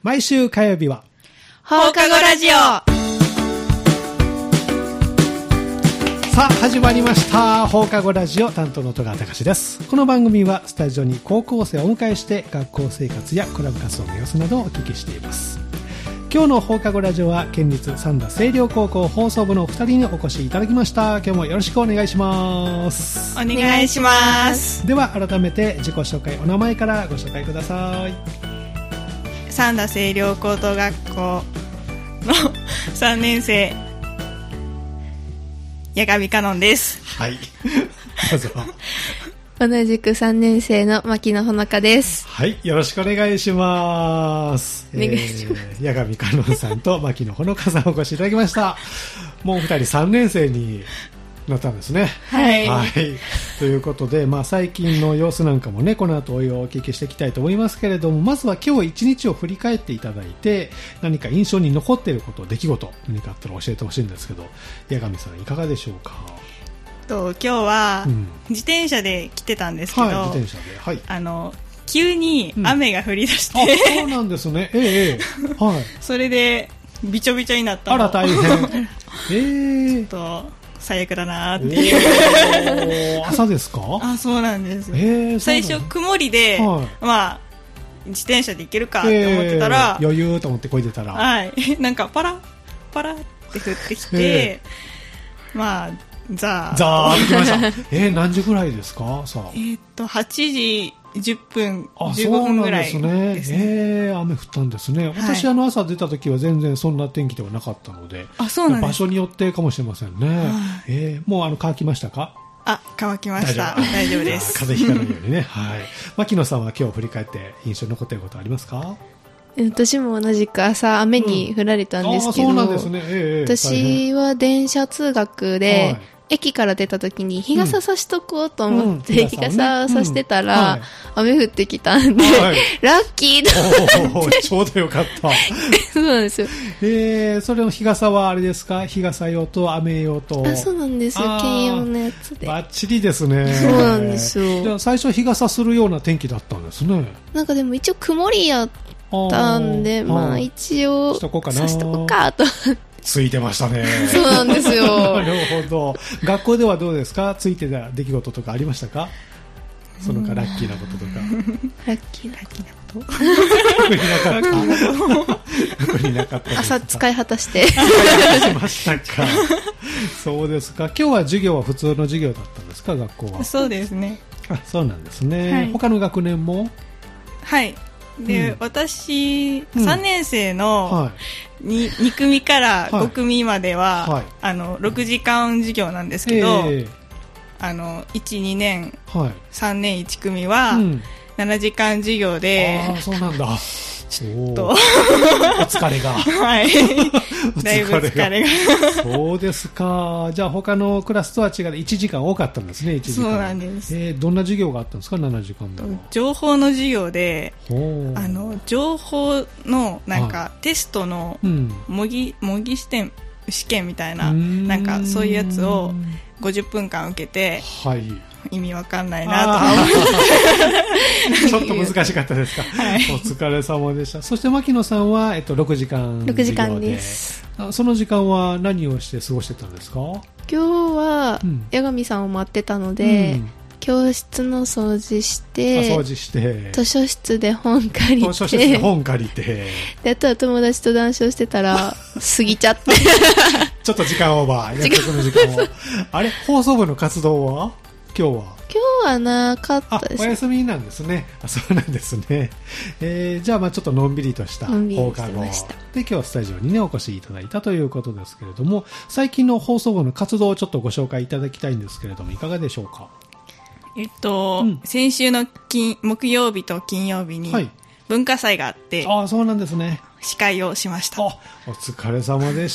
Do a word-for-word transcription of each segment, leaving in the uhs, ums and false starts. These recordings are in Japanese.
毎週火曜日は放課後ラジオ。 さあ始まりました放課後ラジオ、担当の戸川隆です。この番組はスタジオに高校生をお迎えして学校生活やクラブ活動の様子などをお聞きしています。今日の放課後ラジオは県立三田清涼高校放送部のお二人にお越しいただきました。今日もよろしくお願いします。 お願いします。 では改めて自己紹介、お名前からご紹介ください。 三田清涼高等学校のさんねん生、八神かのんです。 はい、どうぞ。 同じくさんねん生の牧野ほのかです。 はい、よろしくお願いします。 お願いします。 えー、八神かのんさんと牧野ほのかさんお越しいただきました。もうお二人さんねん生になったんですね。 はい、 はい、ということで、まあ、最近の様子なんかもね、この後お聞きしていきたいと思いますけれども、まずは今日一日を振り返っていただいて、何か印象に残っていること、出来事何かあったら教えてほしいんですけど、八神さんいかがでしょうか。 と今日は自転車で来てたんですけど、 うん、はい、自転車で、はい、 あの急に雨が降り出して、 うん、あ、そうなんですね。ええ、はい、 それでびちょびちょになったの。 あら大変。ええ、 ちょっと最悪だなーっていう。 朝ですか？ あ、そうなんです。 えー、 最初曇りで、はい、まあ自転車で行けるかって思ってたら、 えー、余裕と思ってこいでたら、 はい、なんかパラパラって降ってきて、えー、まあザーザーってきました。えー、何時ぐらいですか？さあ、 えー、っとはちじじゅっぷんじゅうごふんぐらいですね。 そうなんですね。えー、雨降ったんですね。私、はい、あの朝出た時は全然そんな天気ではなかったので、 あ、そうなんです。 場所によってかもしれませんね。はい、えー、もうあの乾きましたか？ あ、乾きました。大丈夫です。 風邪ひかないようにね。はい。牧野さんは今日振り返って印象に残っていることありますか？ 私も同じく朝雨に降られたんですけど、うん、あ、そうなんですね。えー、私は電車通学で、はい、駅から出た時に日傘さしとこうと思って、うん、日傘さしてたら、うん、はい、雨降ってきたんで、はい、ラッキーと思ってちょうどよかったそうなんですよ。 えー、それの日傘はあれですか？日傘用と雨用と。 あ、そうなんですよ。兼用のやつでバッチリですね。 そうなんですよ。 じゃあ最初日傘するような天気だったんですね。 なんかでも一応曇りやったんで、まあ一応しとこうかな、 さしとこうかとついてましたね。 そうなんですよ。 なるほど。学校ではどうですか？ついてた出来事とかありましたか？そのかラッキーなこととか。 ラッキーラッキーなこと。 特になかった。特になかった。 朝使い果たして。 使い果たしましたか。そうですか。今日は授業は普通の授業だったんですか？学校は。 そうですね。 あ、そうなんですね。はい、他の学年も。 はい。で、うん、私、うん、さんねん生の 2,、に組からご組までは、はい、あのろくじかん授業なんですけど、えー、あのいち、にねん、はい、さんねんいち組はななじかん授業で、 うん、あ、そうなんだ。 ちょっとお疲れがはいだいぶ疲れがそうですか。じゃあ他のクラスとは違っていちじかん多かったんですね。いちじかん。 そうなんです。 えー、どんな授業があったんですか？ななじかんでは。 情報の授業で、あの情報のなんか、はい、テストの模擬、模擬試験試験みたいな、なんかそういうやつをごじゅっぷんかん受けて、はい、意味わかんないなと思ってちょっと難しかったですか？はい、お疲れ様でした。そして牧野さんは、えっと、ろくじかんろくじかんです。 その時間は何をして過ごしてたんですか？ 今日は、うん、八神さんを待ってたので、うん、教室の掃除して、 掃除して図書室で本借りて、 図書室で本借りてで、あとは友達と談笑してたら過ぎちゃってちょっと時間オーバー、約束の時間をあれ、放送部の活動は今日は今日はなかったです。 お休みなんですね。あ、そうなんですね。えー、じゃあまあちょっとのんびりとした放課後で、今日はスタジオにねお越しいただいたということですけれども、最近の放送部の活動をちょっとご紹介いただきたいんですけれども、いかがでしょうか？ えっと、うん、先週の金木曜日と金曜日に文化祭があって、 はい、あ、そうなんですね。 司会をしました。 あ、お疲れ様でした。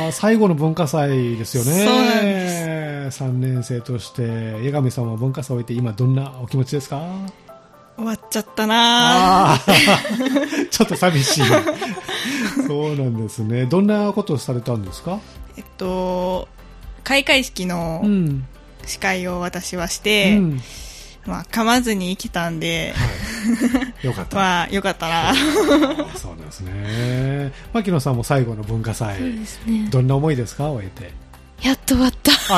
最後の文化祭ですよね。 そうなんです。 さんねん生として八神さんは文化祭を終えて今どんなお気持ちですか？ 終わっちゃったなあちょっと寂しいそうなんですね。どんなことをされたんですか？ えっと開会式の司会を私はして、うん、まあ、噛まずに生きたんで、はよかった。 まあ、よかったな。 そうなんですね。牧野さんも最後の文化祭、 そうですね、 どんな思いですか、終えて。 やっと終わった。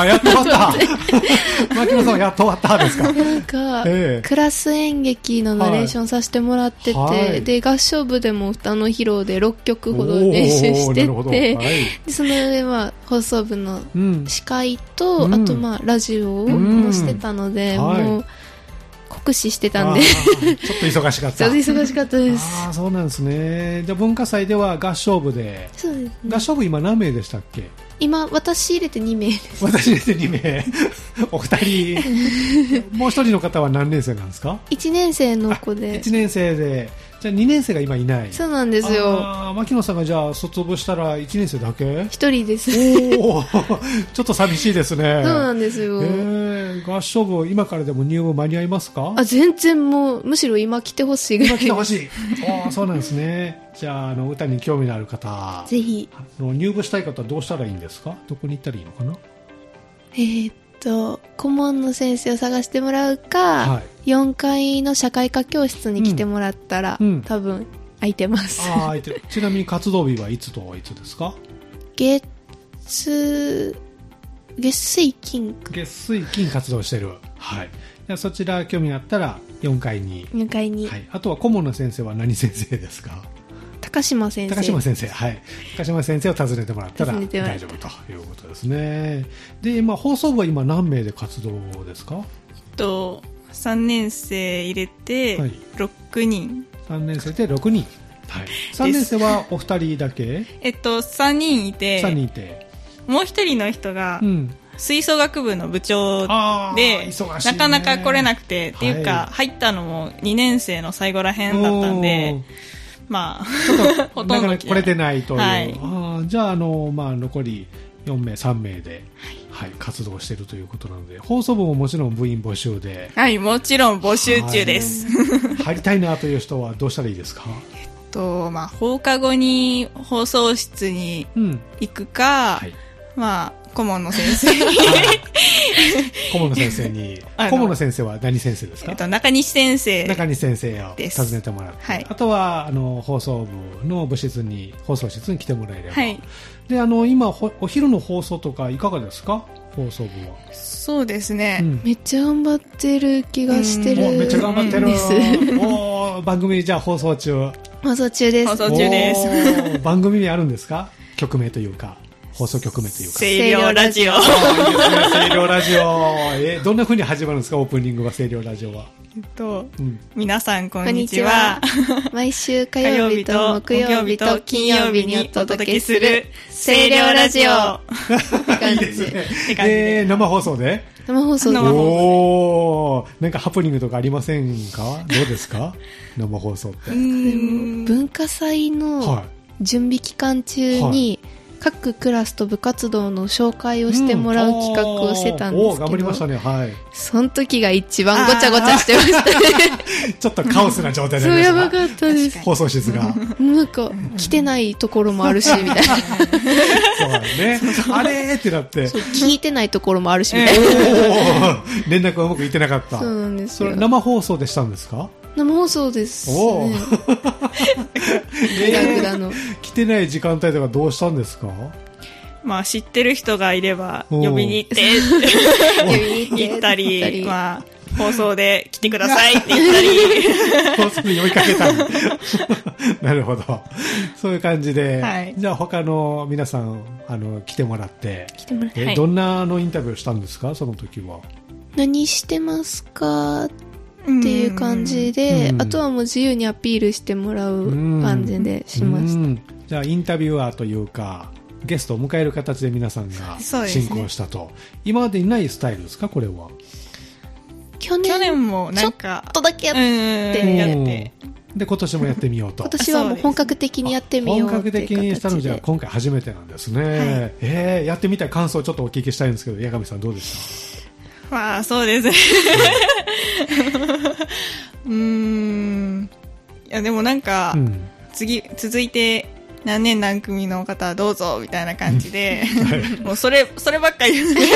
あ、やっと終わった牧野さんはやっと終わったですか。 なんか、ええ、クラス演劇のナレーションさせてもらってて、はい、で合唱部でも歌の披露でろっきょくほど練習してて、はい、でその上は放送部の司会と、うん、あとまあラジオもしてたので、うん、もう、はい、酷使してたんでちょっと忙しかった。 ちょっと忙しかったです。 あ、そうなんですね。じゃあ文化祭では合唱部で。 そうですね、 合唱部今何名でしたっけ。 今私入れてにめいです。 私入れてにめいお二人もう一人の方は何年生なんですか。 いちねん生の子で。 いちねん生で、じゃあにねん生が今いない。 そうなんですよ。 あ、牧野さんがじゃあ卒業したらいちねん生だけ。 ひとりです。 おちょっと寂しいですね。 そうなんですよ。 えー、合唱部今からでも入部間に合いますか。 あ、全然もうむしろ今来てほしいぐらい。 今来てほしい。あ、そうなんですね。じゃあ、あの歌に興味のある方、 ぜひあの入部したい方はどうしたらいいんですか。どこに行ったらいいのかな。 えー、っと顧問の先生を探してもらうか、はい、よんかいの社会科教室に来てもらったら、うん、多分空いてます。 あ、空いてる。ちなみに活動日はいつといつですか。 月月水金月水金活動してる。はい。じゃあそちら興味あったらよんかいに。 よんかいに。 はい。あとは顧問の先生は何先生ですか。 高島先生。 高島先生、はい。高島先生を訪ねてもらったら大丈夫ということですね。で、まあ、放送部は今何名で活動ですか。 とさんねん生入れてろくにん、 はい、さんねん生でろくにん、はい、さんねん生はお二人だけ。 えっとさんにんいて、 さんにんいて、 もう一人の人が、うん、吹奏楽部の部長で、ね、なかなか来れなくて、っていうか、はい、入ったのもにねん生の最後らへんだったんで、まあ、ほとんど来れてないという、はい、 あ、 じゃあ、あの、まあ、残りよんめいさんめいで、はい、はい、活動しているということなので、放送部ももちろん部員募集で、 はい、もちろん募集中です、 はい、入りたいなという人はどうしたらいいですか。 えっと、まあ、放課後に放送室に行くか、うん、はい、まあ、顧問の先生に顧問の先生に顧問の先生は何先生ですか。 えっと、中西先生中西先生を訪ねてもらって、はい、あとはあの放送部の部室に放送室に来てもらえれば、はい、で、あの今お昼の放送とかいかがですか。放送部は。 そうですね、 うん、めっちゃ頑張ってる気がしてるんです。 めっちゃ頑張ってるお番組じゃあ放送中放送中です。 放送中です番組にあるんですか。曲名というか放送局名というか。 声量ラジオ。 声量ラジオ。え、どんな風に始まるんですか、オープニングは、声量ラジオは。 えっと、うん、皆さんこんにちは。 毎週火曜日と木曜日と金曜日にお届けする声量ラジオ。 いいですね。えー、生放送で生放送で。 おー、なんかハプニングとかありませんか。どうですか生放送って。 文化祭の準備期間中に、はいはい、各クラスと部活動の紹介をしてもらう企画をしてたんですけど、うん、 頑張りましたね、はい、 その時が一番ごちゃごちゃしてましたねちょっとカオスな状態で、 そうやばかったです。 放送室がなんか来てないところもあるしみたいなそうだね、あれーってなって聞いてないところもあるしみたいな、 えー、連絡がうまくいってなかった。 そうなんですよ。 それ生放送でしたんですか。 生放送です、ね、おえー、来てない時間帯とかどうしたんですか。 まあ、知ってる人がいれば呼びに行って行ったり、まあ、放送で来てくださいって言ったり放送に呼びかけたりなるほど、そういう感じで、はい、じゃあ他の皆さんあの来てもらって来てもらって、 え、どんなのインタビューしたんですか。その時は何してますかっていう感じで、あとはもう自由にアピールしてもらう感じでしました。 じゃあインタビュアーというかゲストを迎える形で皆さんが進行したと、ね、今までにないスタイルですか。これは去年、 去年もなんかちょっとだけやってやってで今年もやってみようと。 今年はもう本格的にやってみよう。 本格的にしたのじゃ今回初めてなんですね、はい、えー、やってみたい感想をちょっとお聞きしたいんですけど、八神さんどうでした。 まあそうですうーん、いやでもなんか、うん、次続いて何年何組の方どうぞみたいな感じで、はい、もうそれそればっかり言って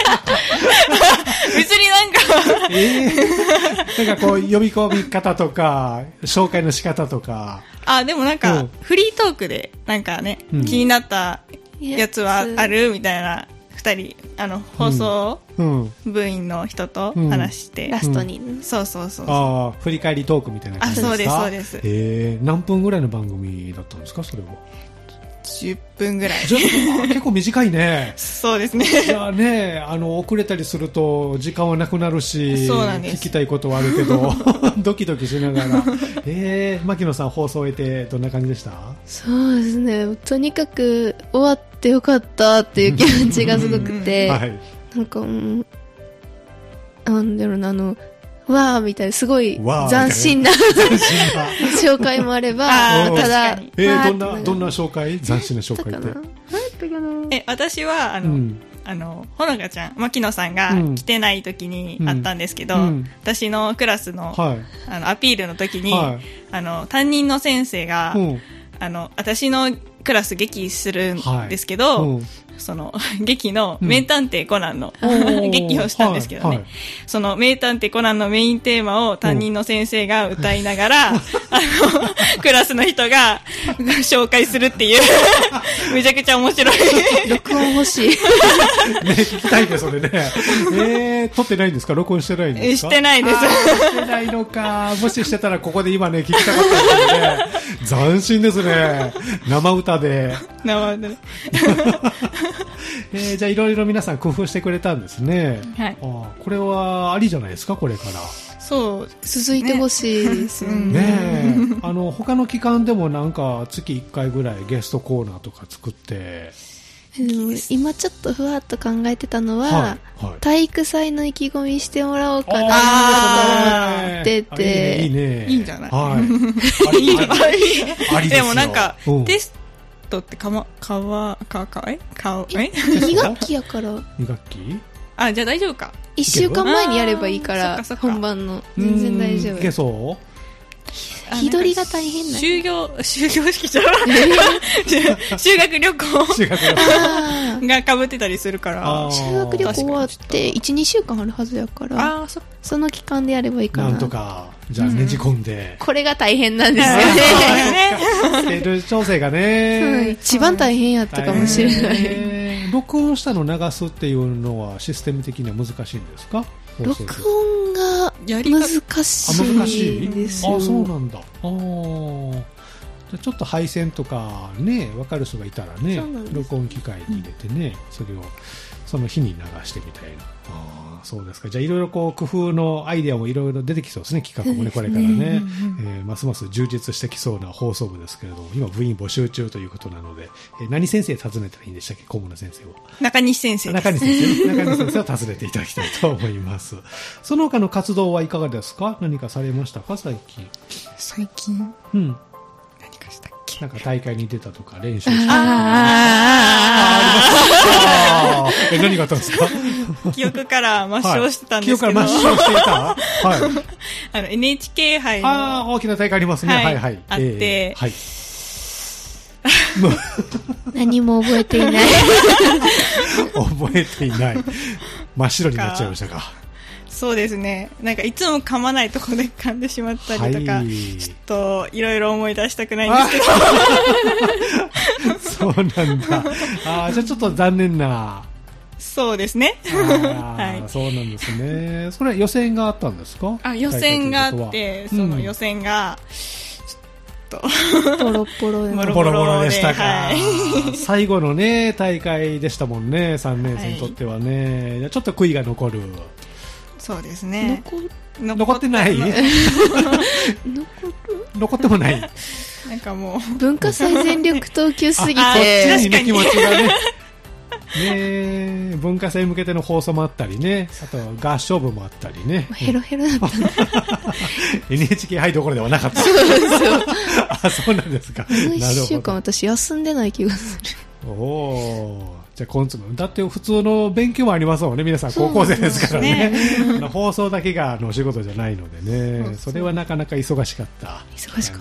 別になんかえー、なんかこう呼び込み方とか紹介の仕方とか、 あでもなんか、うん、フリートークでなんかね、うん、気になったやつはあるみたいなふたりあの放送部員の人と話して、 うん、ラストに、 うん、そうそうそうそう、 あ振り返りトークみたいな感じですか。 あそうですそうです。 えー、何分ぐらいの番組だったんですかそれは。 じゅっぷんぐらい結構短いねそうですね。 いやね、あの遅れたりすると時間はなくなるし、そうなんです、聞きたいことはあるけどドキドキしながらえー、牧野さん放送を終えてどんな感じでした。 そうですね、とにかく終わってよかったっていう気持ちがすごくて、はい、なんか、うん、なんだろうな、あのわーみたいなすごい斬新な紹介もあれば、ただ、 えー、どんなどんな紹介、斬新な紹介って。 え私はあの、うん、あのほのかちゃん、牧野さんが来てない時にあったんですけど、うんうん、私のクラスの、はい、あのアピールの時に、はい、あの担任の先生が、うん、あの私のクラス劇するんですけど、はい、うん、その劇の名探偵コナンの、うん、劇をしたんですけどね、はいはい、その名探偵コナンのメインテーマを担任の先生が歌いながら、うん、あのクラスの人が紹介するっていうめちゃくちゃ面白い録音欲しいね、 聞きたいねそれね。えー、撮ってないんですか、録音してないんですか。 してないです。 してないのか。もししてたらここで今ね聞きたかったですね。斬新ですね、生歌で生歌でえー、じゃあいろいろ皆さん工夫してくれたんですね、はい、あこれはありじゃないですか、これから。 そう続いてほしいですよ ね, ねあの他の期間でもなんか月いっかいぐらいゲストコーナーとか作って、 今ちょっとふわっと考えてたのは、はいはい、体育祭の意気込みしてもらおうかなと思ってて。 いいね、 いいんじゃない、 はい、いいんじゃない。 でもなんか、うん、テストってかま、かわ、か、か、えか、えに学期やから。 に学期あ、じゃあ大丈夫か。 いっしゅうかんまえにやればいいから、本番の。全然大丈夫。 いけそう。 日取りが大変な。 修行、修行式じゃない修学旅行修学旅行が被ってたりするから。 修学旅行終わっていち、にしゅうかんあるはずやから、あそ、その期間でやればいいかな。 なんとか、じゃあねじ込んで。 これが大変なんですよね。 スケジュール調整がね。 一番大変やったかもしれない。 録音したの流すっていうのはシステム的には難しいんですか。 録音が難しいですよ。 あ、そうなんだ。ああ、ちょっと配線とかね、分かる人がいたらね、録音機械に入れてね、うん、それをその日に流してみたいな。ああ、そうですか。じゃあいろいろこう工夫のアイデアもいろいろ出てきそうですね、企画もね、これからね、えー、ますます充実してきそうな放送部ですけれども、今部員募集中ということなので、えー、何先生訪ねたらいいんでしたっけ、顧問の先生を。 中西先生です。 中西先生、中西先生を訪ねていただきたいと思います。その他の活動はいかがですか。何かされましたか、最近。 最近。 うん。 何かしたっけ。なんか大会に出たとか練習した。ああ、ああ、え、何があったんですか。 記憶から抹消してたんですけど、 はい、記憶から抹消していた、はい、 あの エヌエイチケー 杯のあ大きな大会ありますね、はいはいはい、 あって、えーはい、 何も覚えていない覚えていない真っ白になっちゃいましたか。 そうですね、なんかいつも噛まないところで噛んでしまったりとか、はい、ちょっといろいろ思い出したくないんですけどそうなんだ。あ、じゃあちょっと残念な。 そうですね。 はい、そうなんですね。それは予選があったんですか。 あ、予選があって、その予選がちょっとボロボロでボロボロでしたか、はい、最後のね大会でしたもんね、さんねん生にとってはね、はい、ちょっと悔いが残る。 そうですね。 残, 残ってない残る残ってもない。 なんかもう文化祭全力投球すぎて確かに気持ちがねね、文化祭向けての放送もあったりね、あと合唱部もあったりね、 ヘロヘロだったエヌエイチケー 杯どころではなかった。 そうそうあ、そうなんですか。 いっしゅうかん私休んでない気がする。 おー、じゃあ今度だって普通の勉強もありますもんね、皆さん高校生ですからね。あの放送だけがのお仕事じゃないのでね、 そ, うそれはなかなか忙しかった。 忙しかった。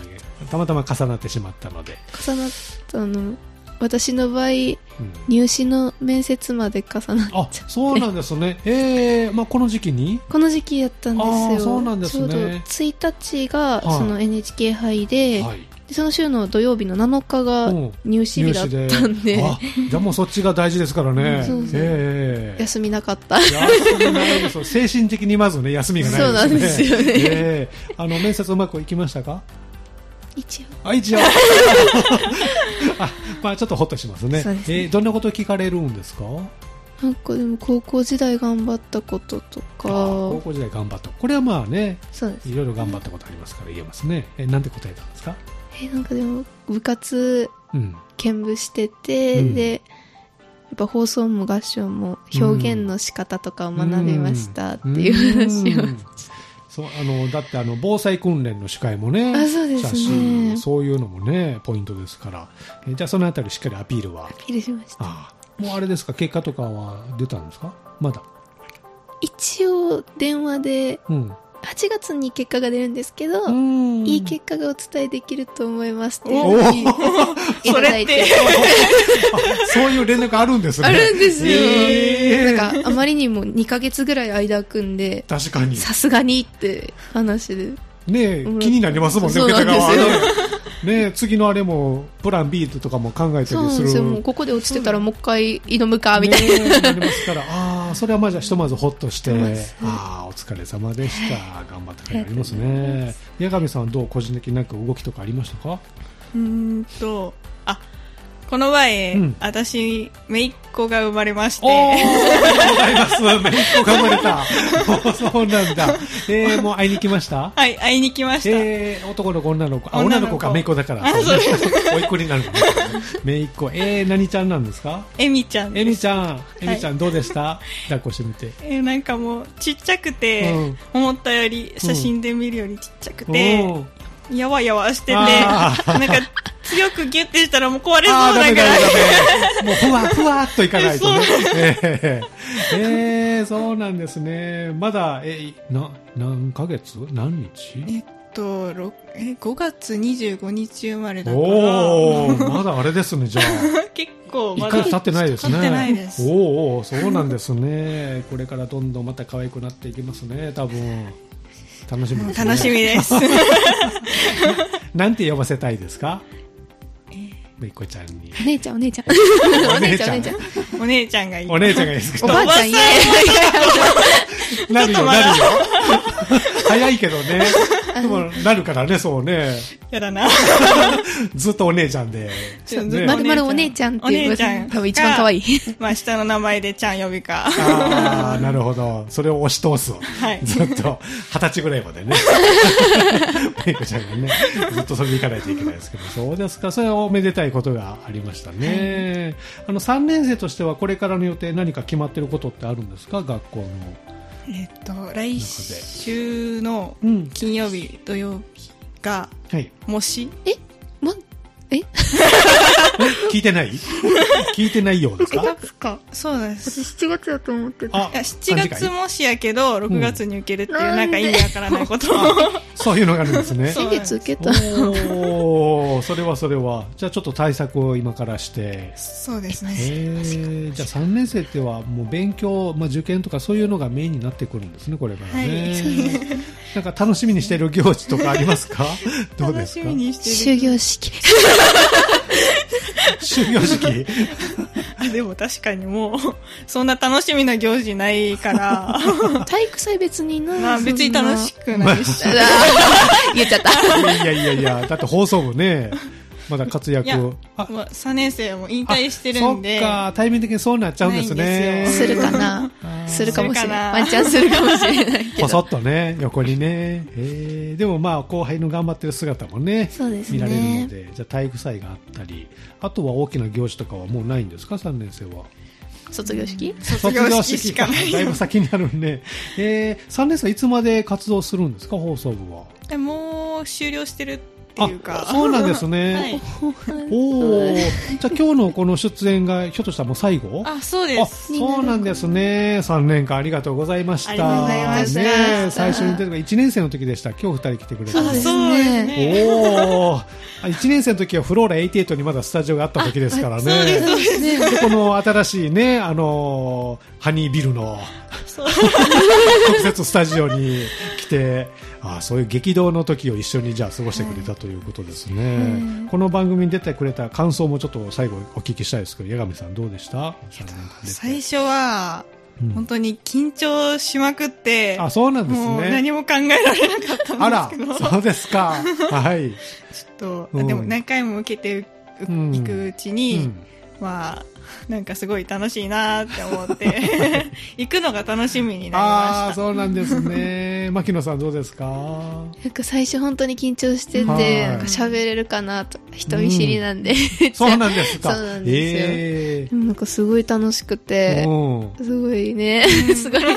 たまたま重なってしまったので。 重なったの私の場合、うん、入試の面接まで重なっちゃって。 あ、そうなんですね。えー、まあこの時期にこの時期やったんですよ。 あ、そうなんですね。 ちょうどついたちがその エヌエイチケー 杯で、はい、でその週の土曜日のなのかが入試日だったんで、 あ、じゃあもうそっちが大事ですからね。そうそう、えー、 休みなかった。 休みないです。精神的にまずね、休みがないですね。 そうなんですよね。 えー、あの面接うまくいきましたか？ 一応。 あ、一応。あ、まあちょっとホッとしますね。そうですね。えー、どんなこと聞かれるんですか？ なんかでも高校時代頑張ったこととか。 高校時代頑張った。これはまあね、そうです。いろいろ頑張ったことありますから言えますね。えー、なんて答えたんですか？ えー、なんかでも部活、兼部してて、うん、で、やっぱ放送も合唱も表現の仕方とかを学びましたっていう話を、うんうん、 そう、あのだってあの防災訓練の司会もね、 あ、そうですね、 そういうのもねポイントですから、えじゃあそのあたりしっかりアピールはアピールしました。 ああ、もうあれですか、結果とかは出たんですか？まだ一応電話で、うん、はちがつに結果が出るんですけど、いい結果がお伝えできると思いますっていただいてそういう連絡あるんですね。 あるんですよ、えー、なんかあまりにもにかげつぐらい間空くんで、 確かにさすがにって話でねえ、気になりますもんね、受け手側はね。次のあれもプラン ビー とかも考えたりする。そうなんですよ、もうここで落ちてたらもう一回挑むかみたいな、 ね、なりますから、ああ、それはまあじゃあひとまずホッとして、ああ、お疲れ様でした、頑張ったかいありますね。八神さんはどう、個人的になんか動きとかありましたか？ うーんと、あ、この前、うん、私姪っ子が生まれまして、 おー、ありがとうございます。姪っ子が生まれた。そうなんだ。えー、もう会いに来ました？ はい、会いに来ました。 えー、男の子、女の子、あ、女の子か、姪っ子だから。あ、そうです。おいっ子になるのね。姪っ子、えー、何ちゃんなんですか？ えみちゃんです。 えみちゃん、えみちゃんどうでした？はい、抱っこしてみて。 えー、なんかもうちっちゃくて、うん、思ったより写真で見るよりちっちゃくて、うん、やわやわしてて、なんか強くギュッてしたらもう壊れそうだからもうふわふわっといかないとね。えー、えー、そうなんですね。まだえな何ヶ月何日？ えっとえごがつにじゅうごにち生まれだから。 おー、まだあれですね。じゃあ結構まだいっかげつ経ってないですね。 経ってないです。 おー、そうなんですね。これからどんどんまた可愛くなっていきますね、多分。楽しみですね。 楽しみですなんて呼ばせたいですか？めいこちゃんに。 お姉ちゃん、お姉ちゃん。 お姉ちゃん、お姉ちゃん。 お姉ちゃんがいい。 お姉ちゃんがいいですか？ おばあちゃん、いえ。 なるよ、なるよ。早いけどね。でも、なるからね、そうね。 やだな。 ずっとお姉ちゃんで。 まるまるお姉ちゃんっていう。お姉ちゃん。多分一番可愛い。 まあ、下の名前でちゃん呼びか。 ああ、なるほど。それを押し通す。 はい。 ずっと、二十歳ぐらいまでね。めいこちゃんがね、ずっとそれで行かないといけないですけど。そうですか。それはおめでたいことがありましたね。あの、さんねん生としてはこれからの予定何か決まってることってあるんですか？学校の。 えっと、来週の金曜日、うん、土曜日が、はい、模試えま、え聞いてない聞いてないようですか？ かそうです。 私しちがつだと思ってた。 いや、しちがつ模試やけど、ろくがつに受けるっていう、うん、なんか意味わからないことを。 そういうのがあるんですね。 先月受けた。 おー、それはそれは。じゃあちょっと対策を今からして。 そうですね。 えー、じゃあさんねん生ってはもう勉強、まあ、受験とかそういうのがメインになってくるんですね、これからね。はい、なんか楽しみにしている行事とかありますか？どうですか？ 楽しみにしてる。 終業式。 終業式あ、でも確かにもうそんな楽しみな行事ないから体育祭別にな、 まあ、別に楽しくないし言っちゃったいやいやいや、だって放送部ねまだ活躍を。 あ、まあ、さんねん生も引退してるんで。 そっか、対面的にそうなっちゃうんですね。 するかなするかもしれない。ワンチャンするかもしれないけど。 ぽそっとね、横にね。えー、でもまあ、後輩の頑張ってる姿もね、 そうですね、 見られるので、じゃあ体育祭があったり、あとは大きな行事とかはもうないんですか、さんねん生は。 卒業式卒業式しかない。 だいぶ先にあるんで。えー、さんねん生はいつまで活動するんですか、放送部は。 もう終了してるってっていうか。 そうなんですね。はい、おお。じゃあ今日のこの出演がひょっとしたらもう最後？ あ、そうです。 そうなんですね。さんねんかんありがとうございました。ありがとうございました。ね、最初に出たのがいちねん生の時でした。今日ふたり来てくれた。 そうですね。 おお。いちねん生の時はフローラはじゅうはちにまだスタジオがあった時ですからね。そうですそうですね。でこの新しいね、あのー、ハニービルの特設スタジオに来て、あ、そういう激動の時を一緒にじゃあ過ごしてくれたということですね、はい、この番組に出てくれた感想もちょっと最後お聞きしたいですけど、八神さんどうでした？ 最初は本当に緊張しまくって、うん、 あ、そうなんですね。 もう何も考えられなかったんですけど。 あら、そうですか。はい。 ちょっと、うん、でも何回も受けていくうちに、うんうん、まあなんかすごい楽しいなって思って行くのが楽しみになりました。ああ、そうなんですね。牧野さんどうですか？ なんか最初本当に緊張してて、なんか喋れるかなと、人見知りなんで、 うん、そうなんですか。 そうなんですよ、えー、なんかすごい楽しくて、すごいねすごい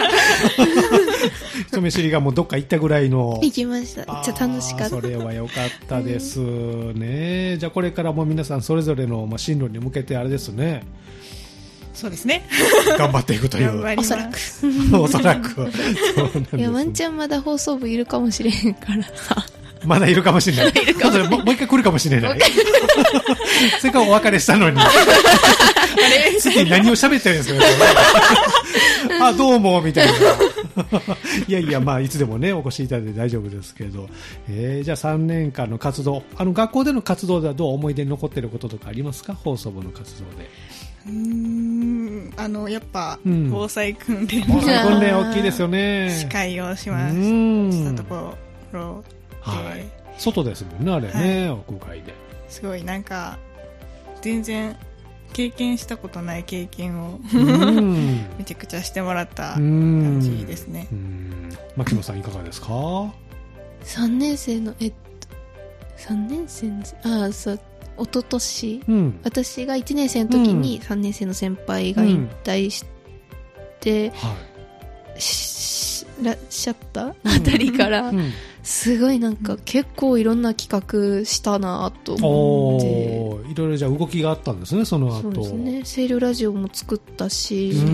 人見知りがもうどっか行ったぐらいの。 行きました。めっちゃ楽しかった。 それは良かったですね。じゃあこれからも皆さんそれぞれの進路に向けてあれですね。 そうですね。 頑張っていくという。 おそらく。 おそらく。そうなんです、 いや、ワンチャンまだ放送部いるかもしれへんからさ。 まだいるかもしれない。も, もう一回来るかもしれない。せっかくお別れしたのに。次何を喋ってるんですかあ、どうもみたいな。いやいや、まあいつでもねお越しいただいて大丈夫ですけど、えー、じゃあさんねんかんの活動、あの学校での活動ではどう思い出に残っていることとかありますか？放送部の活動で。 うーん、あのやっぱ、うん、防災訓練防災訓練大きいですよね。 司会をしましたところで、 はい、外ですもんねあれね、はい、屋外で。 すごいなんか全然経験したことない経験をめちゃくちゃしてもらった感じですね。 牧野さんいかがですか？ さんねん生のえっとさんねん生のあそう一昨年、うん、私がいちねん生の時にさんねん生の先輩が引退して、うんはい、しらっしゃったあたりから、うん、すごいなんか結構いろんな企画したなと思って、 いろいろじゃあ動きがあったんですねその後。 そうですね、声量ラジオも作ったし、うん、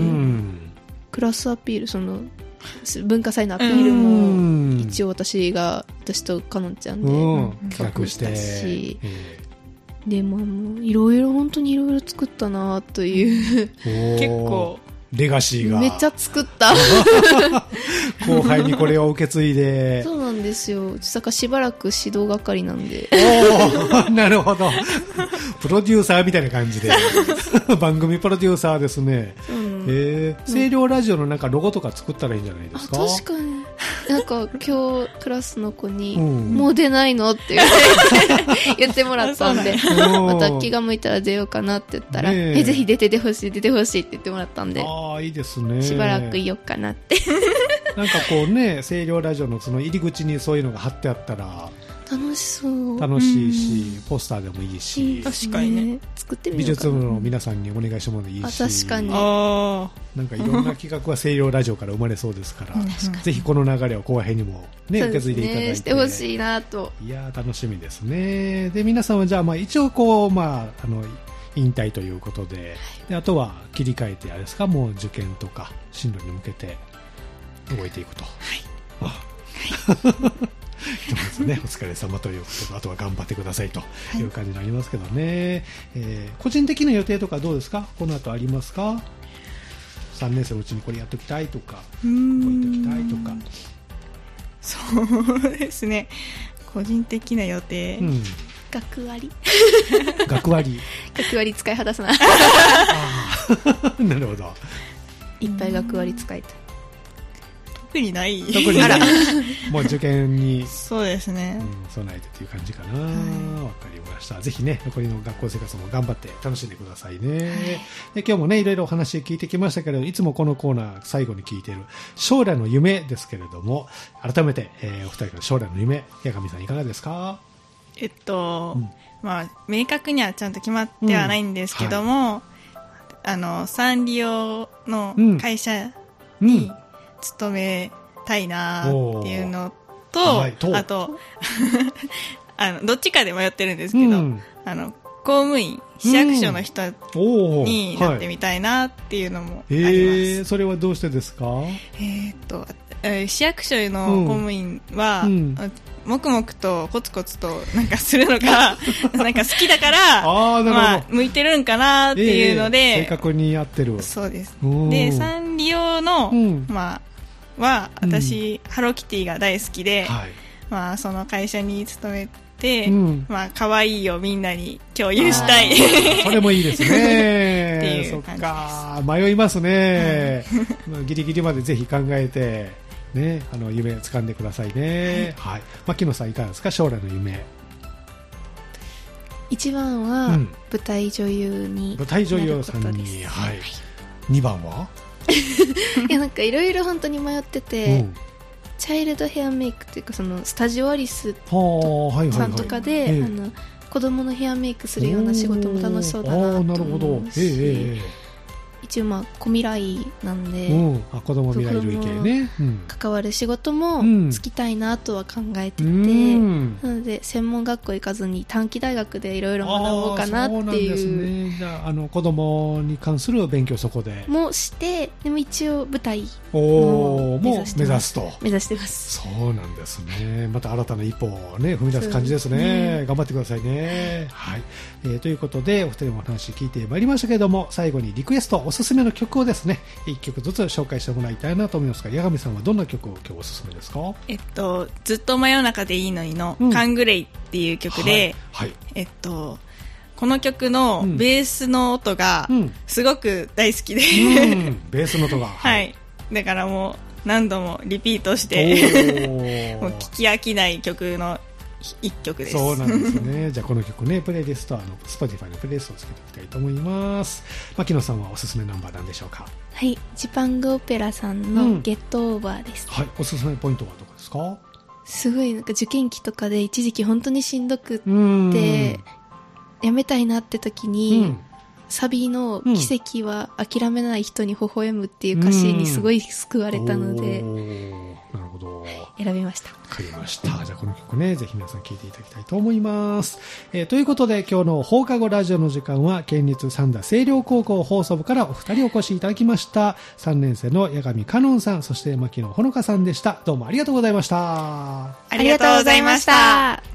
クラスアピール、その文化祭のアピールも一応私が私とかのんちゃんで企画してし、 でもいろいろ本当にいろいろ作ったなという結構レガシーがめっちゃ作った後輩にこれを受け継いで。 そうなんですよ、さかしばらく指導係なんで。 おなるほどプロデューサーみたいな感じで番組プロデューサーですね、うん、えー、声量ラジオのなんかロゴとか作ったらいいんじゃないですか？ あ、確かになんか今日クラスの子に、うん、もう出ないのって言って言ってもらったんでまた気が向いたら出ようかなって言ったら、えぜひ出ててほしい出てほしいって言ってもらったんで、 ああいいですね、 しばらくいようかなってなんかこうね、声量ラジオのその入り口にそういうのが貼ってあったら楽しそう、 楽しいし、ポスターでもいいし、 確かにね、作ってみようかな。 美術部の皆さんにお願いしてもいいし、 あ、確かに、 あなんかいろんな企画は声量ラジオから生まれそうですからぜひこの流れを後輩にも、ね、受け継いでいただいて、 してほしいなと。 いや楽しみですね。で皆さんはじゃあ、まあ一応こう、まあ、あの引退ということで、はい、であとは切り替えてあれですか、もう受験とか進路に向けて動いていくと。はい、はいひとまずね、お疲れ様ということと、あとは頑張ってくださいという感じになりますけどね、はい、えー、個人的な予定とかどうですか？この後ありますか？さんねん生のうちにこれやっておきたいとか、こう言っておきたいとか。 そうですね、個人的な予定、うん、 学割学割学割使い果たさないなるほど、 いっぱい学割使いたい。 特にない特にないもう受験にそうですね、 うん、備えてという感じかな。わ、はい、かりました。ぜひね、残りの学校生活も頑張って楽しんでくださいね、はい、で今日もねいろいろお話聞いてきましたけれど、いつもこのコーナー最後に聞いている将来の夢ですけれども、改めて、えー、お二人の将来の夢、八神さんいかがですか？ えっと、うん、まあ明確にはちゃんと決まってはないんですけども、うんはい、あのサンリオの会社に、うんうん勤めたいなっていうのと、はい、とあとあの、どっちかで迷ってるんですけど、うん、あの、公務員、市役所の人になってみたいなっていうのもあります。うんはい、えー、それはどうしてですか？ えー、っと、えー、市役所の公務員は、うん、黙々とコツコツとなんかするのがなんか好きだからあまあ、向いてるんかなっていうので、えー、正確にやってる。 そうです。で、サンリオの、うん、まあ、は私、うん、ハローキティが大好きで、はい、まあ、その会社に勤めて、うん、まあ、可愛いをみんなに共有したい。 それもいいですね。っていう感じです。そっか、迷いますね。はい、ギリギリまでぜひ考えて、ね、あの夢を掴んでくださいね。はい。はい、牧野さんいかがですか、将来の夢。 一番は、うん、舞台女優に舞台女優さんに、はい。二番はいやなんかいろいろ本当に迷ってて、うん、チャイルドヘアメイクっていうかそのスタジオアリスさんとかで、はいはいはい、あの子供のヘアメイクするような仕事も楽しそうだなと思うし、なるほど、えーえー一応まあ子未来なんで、うん、 あ子供未来類型ね、うん、 関わる仕事も就きたいなとは考えてて、うん、なので専門学校行かずに短期大学でいろいろ学ぼうかなっていう。そうなんですね。 じゃあ、あの子供に関する勉強そこでもしてでも一応舞台を目指すと目指してます。 そうなんですね。また新たな一歩を、ね、踏み出す感じですね。ね頑張ってくださいね、はいえー、ということでお二人のお話聞いてまいりましたけれども、最後にリクエストおすすめの曲をですねいっきょくずつ紹介してもらいたいなと思いますが、八神さんはどんな曲を今日おすすめですか？ えっとずっと真夜中でいいのにの、うん、カングレイっていう曲で、はいはい、えっとこの曲のベースの音がすごく大好きで、 うんうん、ベースの音がはい、はい、だからもう何度もリピートしてもう聴き飽きない曲の一曲です。 そうなんですね。じゃあこの曲ねプレイリストはあの Spotify のプレイリストをつけておきたいと思います。牧野さんはおすすめナンバーなんでしょうか？ はい、ジパングオペラさんのゲットオーバーです、 うん、はい。おすすめポイントはどこですか？ すごいなんか受験期とかで一時期本当にしんどくってやめたいなって時に、うん、サビの奇跡は諦めない人に微笑むっていう歌詞にすごい救われたので、うん、なるほど選びました。 わかりました。じゃあこの曲ねぜひ皆さん聴いていただきたいと思います、えー、ということで今日の放課後ラジオの時間は県立三田清涼高校放送部からお二人お越しいただきました。さんねん生の八神かのんさん、そして牧野ほのかさんでした。どうもありがとうございました。 ありがとうございました。